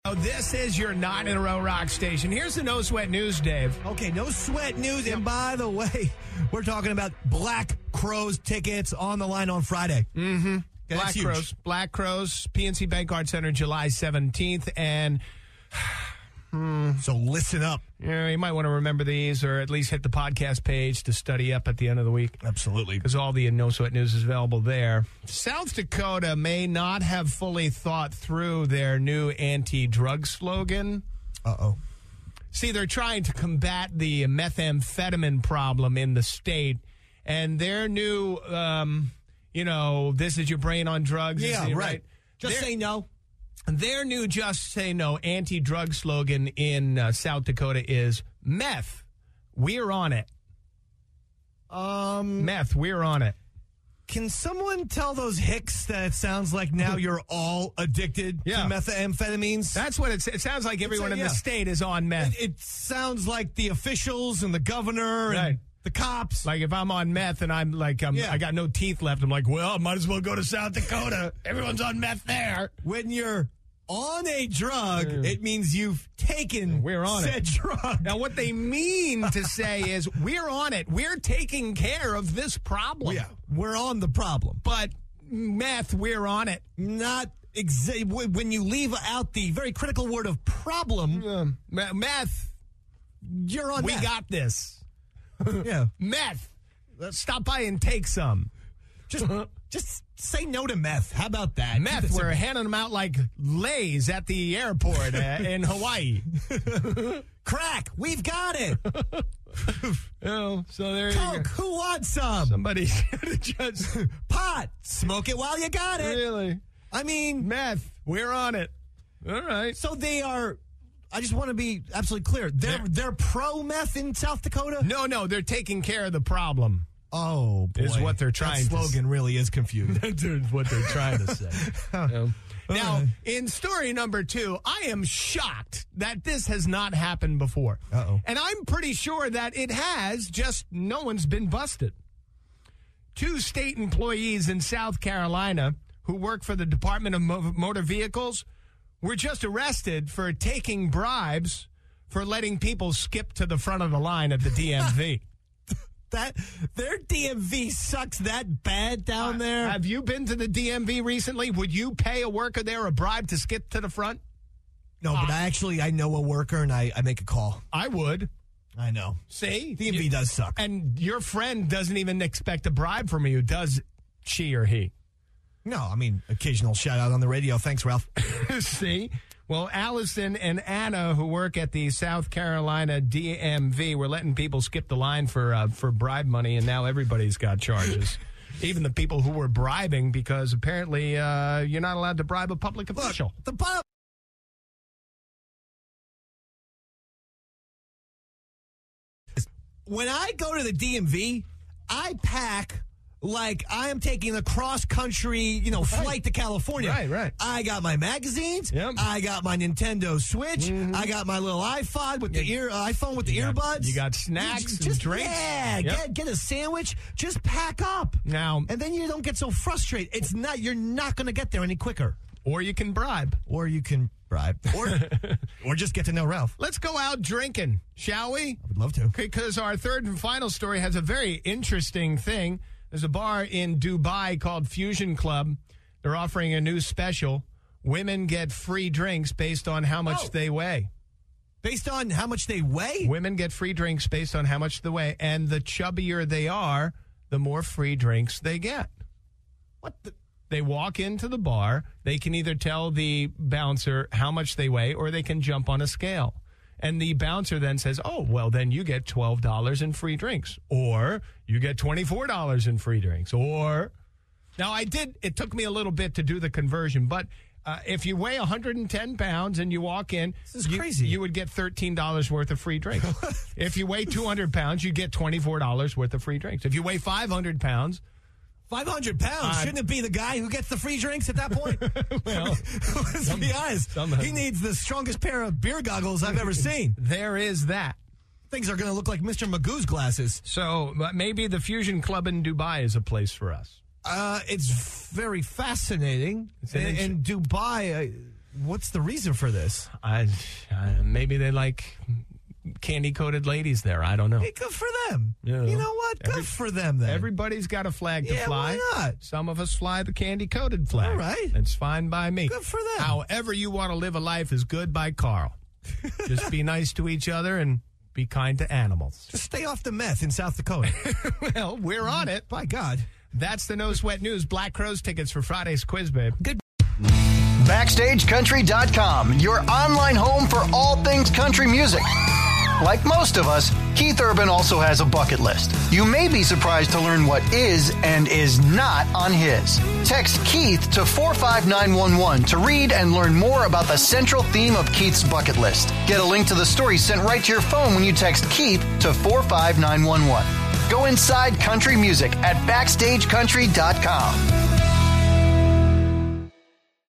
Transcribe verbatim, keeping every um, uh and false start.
Oh, this is your nine-in-a-row rock station. Here's the No Sweat News, Dave. Okay, no sweat news. And by the way, we're talking about Black Crowes tickets on the line on Friday. Mm-hmm. Okay, Black Crowes. Black Crowes, P N C Bank Card Center, July seventeenth. And so listen up. you know, you might want to remember these or at least hit the podcast page to study up at the end of the week. Absolutely. Because all the No Sweat News is available there. South Dakota may not have fully thought through their new anti-drug slogan. Uh-oh. See, they're trying to combat the methamphetamine problem in the state, and their new, um, you know, this is your brain on drugs. Yeah, is it, right. Just Their- say no. Their new Just Say No anti-drug slogan in uh, South Dakota is meth, we're on it. Um, Meth, we're on it. Can someone tell those hicks that it sounds like now you're all addicted Yeah. to methamphetamines? That's what it's, it sounds like. Everyone a- in yeah. the state is on meth. It, it sounds like the officials and the governor Right. and the cops. Like if I'm on meth and I'm like, I'm, Yeah. I got no teeth left, I'm like, well, I might as well go to South Dakota. Everyone's on meth there. When you're on a drug, it means you've taken We're on said it. drug. Now, what they mean to say is we're on it. We're taking care of this problem. Yeah, we're on the problem. But meth, we're on it. Not exa- w- when you leave out the very critical word of problem, Um, me- meth, you're on we that. got this. Yeah. Meth, stop by and take some. Just just say no to meth. How about that? Meth, Keep it we're simple. handing them out like Lays at the airport uh, in Hawaii. Crack, we've got it. Oh, so there you go. Coke, who wants some? Somebody's gonna just Pot, smoke it while you got it. really I mean, meth. We're on it. All right. so they are. I just want to be absolutely clear. They're They're- they're pro meth in South Dakota. No, no, they're taking care of the problem. Oh, boy. Is what they're trying That to slogan really is confusing. That's what they're trying to say. Um, now, right. in story number two, I am shocked that this has not happened before. Uh-oh. And I'm pretty sure that it has, just no one's been busted. Two state employees in South Carolina who work for the Department of Mo- Motor Vehicles were just arrested for taking bribes for letting people skip to the front of the line at the D M V. That their D M V sucks that bad down there. Have you been to the D M V recently? Would you pay a worker there a bribe to skip to the front? No, but I actually I know a worker and I, I make a call. I would. I know. See? D M V You- does suck. And your friend doesn't even expect a bribe from you, does she or he? No, I mean occasional shout out on the radio. Thanks, Ralph. See? Well, Allison and Anna, who work at the South Carolina D M V, were letting people skip the line for uh, for bribe money, and now everybody's got charges. Even the people who were bribing, because apparently uh, you're not allowed to bribe a public official. Look, the bottom. When I go to the D M V, I pack like I am taking a cross country, you know, flight to California. Right, right. I got my magazines. Yep. I got my Nintendo Switch. I got my little iPod with the ear uh, iPhone with the You got- earbuds. you got snacks Just- and just- drinks. Yeah, Yep. get get a sandwich. Just pack up. Now, And then you don't get so frustrated. It's not. You're not going to get there any quicker. or you can bribe. Or you can bribe, or or just get to know Ralph. Let's go out drinking, shall we? I would love to. Because our third and final story has a very interesting thing. There's a bar in Dubai called Fusion Club. They're offering a new special. Women get free drinks based on how much Oh. they weigh. Based on how much they weigh? Women get free drinks based on how much they weigh. And the chubbier they are, the more free drinks they get. What the? They walk into the bar. They can either tell the bouncer how much they weigh or they can jump on a scale. And the bouncer then says, oh, well, then you get twelve dollars in free drinks. Or you get twenty-four dollars in free drinks. Or, now I did, it took me a little bit to do the conversion, but uh, if you weigh one hundred ten pounds and you walk in, This is you, crazy. you would get thirteen dollars worth of free drinks. If you weigh two hundred pounds, you get twenty-four dollars worth of free drinks. If you weigh five hundred pounds, five hundred pounds. Uh, Shouldn't it be the guy who gets the free drinks at that point? well, Let's be honest. some- he needs the strongest pair of beer goggles I've ever seen. there is that. Things are going to look like Mister Magoo's glasses. So but maybe the Fusion Club in Dubai is a place for us. Uh, it's very fascinating. It's an in, int- in Dubai, uh, What's the reason for this? I, uh, maybe they like candy-coated ladies there. I don't know. Hey, good for them. Yeah. You know what? Good Every- for them, then. Everybody's got a flag to Yeah, fly. why not? Some of us fly the candy-coated flag. All right. It's fine by me. Good for them. However you want to live a life is good by Carl. Just be nice to each other and be kind to animals. Just stay off the meth in South Dakota. Well, we're on it. By God. That's the No Sweat News. Black Crowes tickets for Friday's quiz, babe. Good. Backstage Country dot com, your online home for all things country music. Like most of us, Keith Urban also has a bucket list. You may be surprised to learn what is and is not on his. Text Keith to four five nine one one to read and learn more about the central theme of Keith's bucket list. Get a link to the story sent right to your phone when you text Keith to four five nine one one. Go inside country music at Backstage Country dot com.